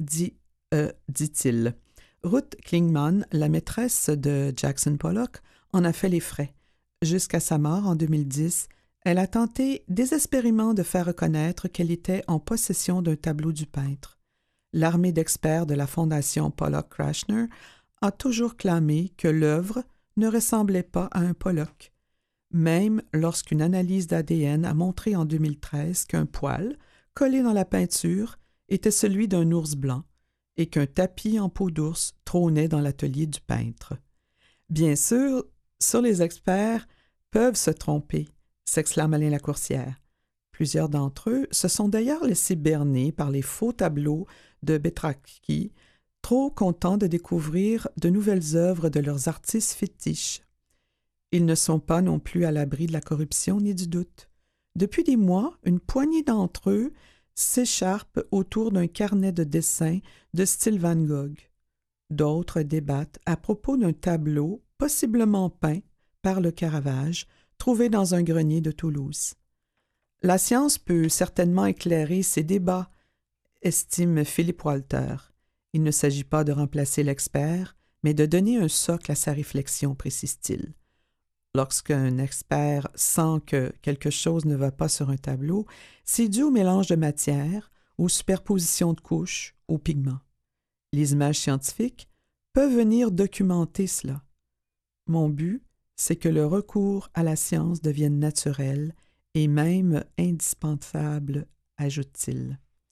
dit-il. Ruth Klingman, la maîtresse de Jackson Pollock, en a fait les frais. Jusqu'à sa mort en 2010, elle a tenté désespérément de faire reconnaître qu'elle était en possession d'un tableau du peintre. L'armée d'experts de la Fondation Pollock-Krashner a toujours clamé que l'œuvre ne ressemblait pas à un Pollock, même lorsqu'une analyse d'ADN a montré en 2013 qu'un poil, collé dans la peinture, était celui d'un ours blanc et qu'un tapis en peau d'ours trônait dans l'atelier du peintre. Bien sûr, sur les experts peuvent se tromper, s'exclame Alain Lacourcière. Plusieurs d'entre eux se sont d'ailleurs laissés berner par les faux tableaux de Betracki, trop contents de découvrir de nouvelles œuvres de leurs artistes fétiches. Ils ne sont pas non plus à l'abri de la corruption ni du doute. Depuis des mois, une poignée d'entre eux s'écharpent autour d'un carnet de dessins de style Van Gogh. D'autres débattent à propos d'un tableau possiblement peint par le Caravage, trouvé dans un grenier de Toulouse. La science peut certainement éclairer ces débats, estime Philippe Walter. Il ne s'agit pas de remplacer l'expert, mais de donner un socle à sa réflexion, précise-t-il. Lorsqu'un expert sent que quelque chose ne va pas sur un tableau, c'est dû au mélange de matière, aux superpositions de couches, aux pigments. Les images scientifiques peuvent venir documenter cela. Mon but, c'est que le recours à la science devienne naturel et même indispensable, ajoute-t-il.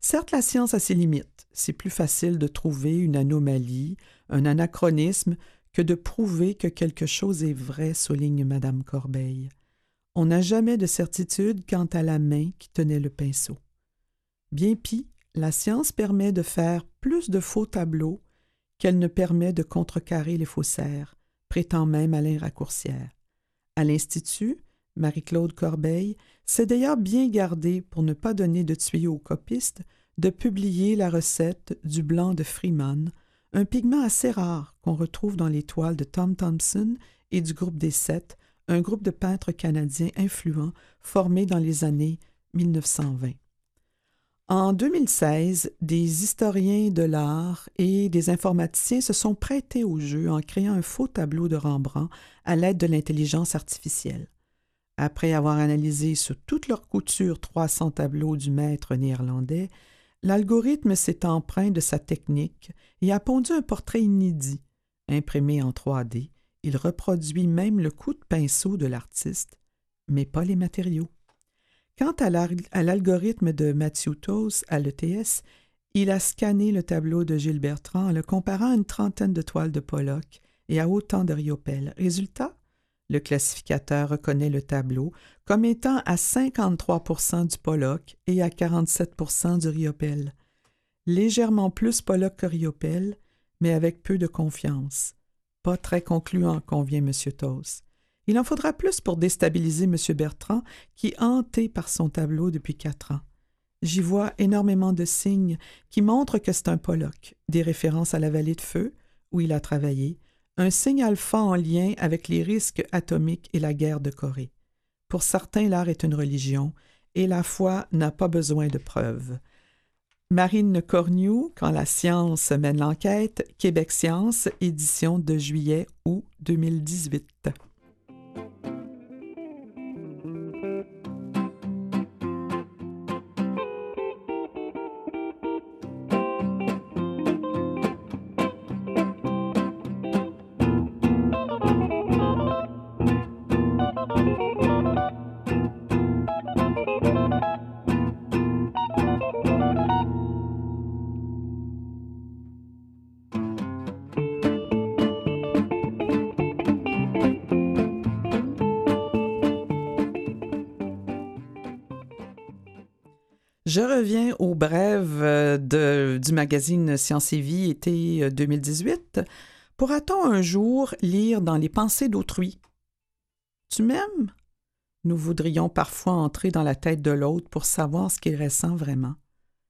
Certes, la science a ses limites. C'est plus facile de trouver une anomalie, un anachronisme, que de prouver que quelque chose est vrai, souligne Madame Corbeil. On n'a jamais de certitude quant à la main qui tenait le pinceau. Bien pis, la science permet de faire plus de faux tableaux qu'elle ne permet de contrecarrer les faussaires, prétend même Alain Raccourcière. À l'Institut, Marie-Claude Corbeil s'est d'ailleurs bien gardée, pour ne pas donner de tuyaux aux copistes, de publier la recette du blanc de Freeman, un pigment assez rare qu'on retrouve dans les toiles de Tom Thompson et du groupe des Sept, un groupe de peintres canadiens influents formé dans les années 1920. En 2016, des historiens de l'art et des informaticiens se sont prêtés au jeu en créant un faux tableau de Rembrandt à l'aide de l'intelligence artificielle. Après avoir analysé sur toute leur couture 300 tableaux du maître néerlandais, l'algorithme s'est empreint de sa technique et a pondu un portrait inédit. Imprimé en 3D, il reproduit même le coup de pinceau de l'artiste, mais pas les matériaux. Quant à l'algorithme de Matthew Toth à l'ETS, il a scanné le tableau de Gilles Bertrand en le comparant à une trentaine de toiles de Pollock et à autant de Riopelle. Résultat, le classificateur reconnaît le tableau comme étant à 53% du Pollock et à 47% du Riopelle. Légèrement plus Pollock que Riopelle, mais avec peu de confiance. Pas très concluant, convient M. Toth. Il en faudra plus pour déstabiliser M. Bertrand, qui est hanté par son tableau depuis 4 ans. J'y vois énormément de signes qui montrent que c'est un Pollock, des références à la vallée de feu, où il a travaillé, un signe alpha en lien avec les risques atomiques et la guerre de Corée. Pour certains, l'art est une religion, et la foi n'a pas besoin de preuves. Marine Cornu, Quand la science mène l'enquête, Québec Science, édition de juillet-août 2018. Je reviens aux brèves du magazine Science et Vie, été 2018. Pourra-t-on un jour lire dans les pensées d'autrui? Tu m'aimes? Nous voudrions parfois entrer dans la tête de l'autre pour savoir ce qu'il ressent vraiment.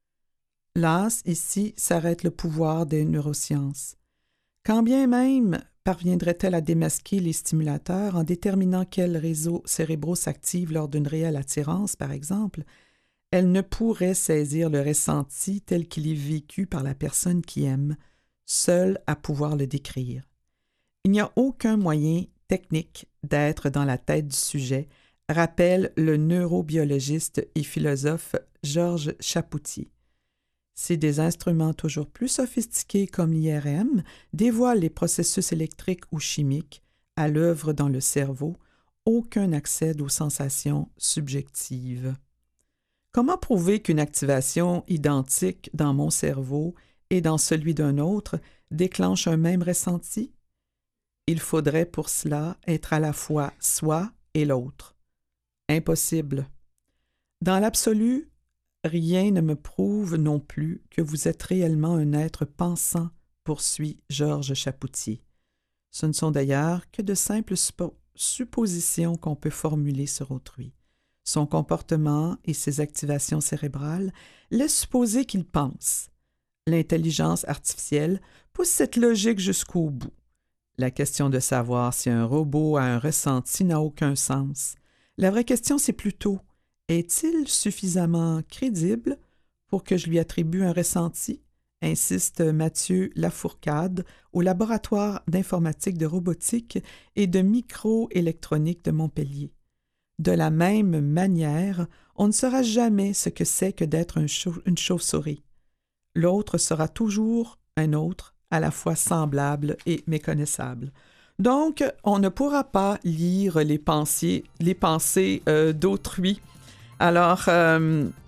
Las, ici, s'arrête le pouvoir des neurosciences. Quand bien même parviendrait-elle à démasquer les stimulateurs en déterminant quels réseaux cérébraux s'activent lors d'une réelle attirance, par exemple, elle ne pourrait saisir le ressenti tel qu'il est vécu par la personne qui aime, seule à pouvoir le décrire. Il n'y a aucun moyen technique d'être dans la tête du sujet, rappelle le neurobiologiste et philosophe Georges Chapoutier. Si des instruments toujours plus sophistiqués comme l'IRM dévoilent les processus électriques ou chimiques à l'œuvre dans le cerveau, aucun n'accède aux sensations subjectives. Comment prouver qu'une activation identique dans mon cerveau et dans celui d'un autre déclenche un même ressenti? Il faudrait pour cela être à la fois soi et l'autre. Impossible. Dans l'absolu, rien ne me prouve non plus que vous êtes réellement un être pensant, poursuit Georges Chapoutier. Ce ne sont d'ailleurs que de simples suppositions qu'on peut formuler sur autrui. Son comportement et ses activations cérébrales laissent supposer qu'il pense. L'intelligence artificielle pousse cette logique jusqu'au bout. La question de savoir si un robot a un ressenti n'a aucun sens. La vraie question, c'est plutôt, est-il suffisamment crédible pour que je lui attribue un ressenti? Insiste Mathieu Lafourcade au laboratoire d'informatique de robotique et de microélectronique de Montpellier. De la même manière, on ne saura jamais ce que c'est que d'être une chauve-souris. L'autre sera toujours un autre, à la fois semblable et méconnaissable. Donc, on ne pourra pas lire les pensées d'autrui. Alors,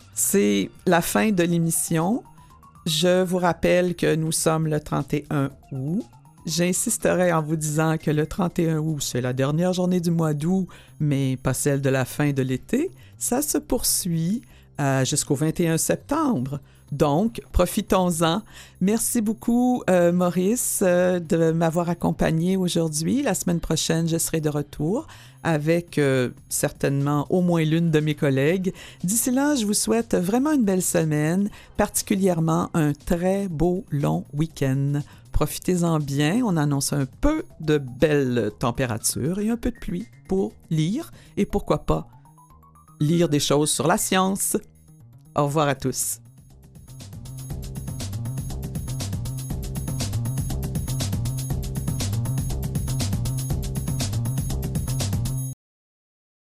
C'est la fin de l'émission. Je vous rappelle que nous sommes le 31 août. J'insisterai en vous disant que le 31 août, c'est la dernière journée du mois d'août, mais pas celle de la fin de l'été. Ça se poursuit jusqu'au 21 septembre. Donc, profitons-en. Merci beaucoup, Maurice, de m'avoir accompagné aujourd'hui. La semaine prochaine, je serai de retour avec certainement au moins l'une de mes collègues. D'ici là, je vous souhaite vraiment une belle semaine, particulièrement un très beau long week-end. Profitez-en bien. On annonce un peu de belles températures et un peu de pluie pour lire et pourquoi pas lire des choses sur la science. Au revoir à tous.